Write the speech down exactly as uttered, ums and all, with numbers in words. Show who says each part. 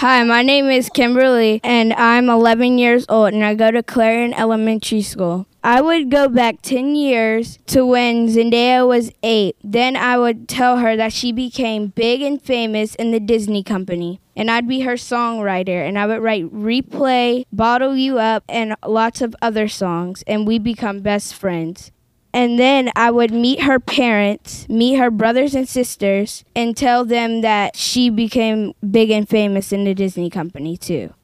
Speaker 1: Hi, my name is Kimberly, and I'm eleven years old, and I go to Clarion Elementary School. I would go back ten years to when Zendaya was eight. Then I would tell her that she became big and famous in the Disney company. And I'd be her songwriter, and I would write Replay, Bottle You Up, and lots of other songs, and we become best friends. And then I would meet her parents, meet her brothers and sisters, and tell them that she became big and famous in the Disney company too.